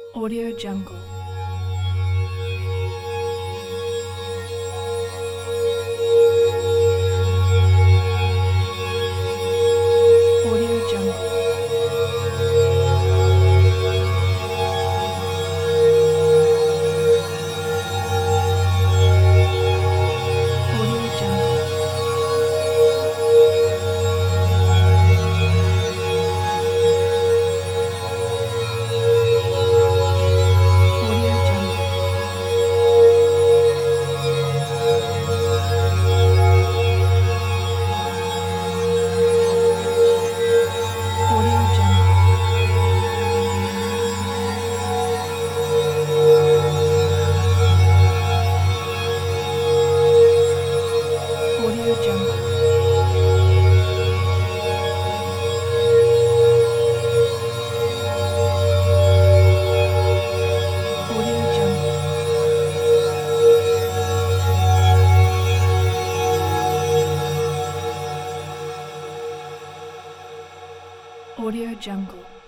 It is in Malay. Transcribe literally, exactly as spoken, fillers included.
Audio Jungle. Audio Jungle. Audio Jungle. Audio Jungle. Audio Jungle. Audio Jungle. Audio Jungle. Audio Jungle.